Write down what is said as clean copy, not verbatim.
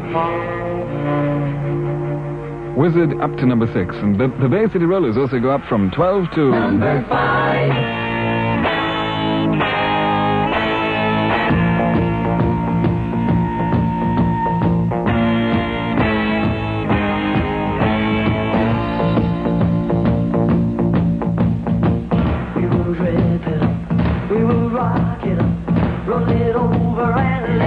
Wizard up to number 6. And the Bay City Rollers also go up from 12 to... number 5. We will rip it up, we will rock it up, roll it over and let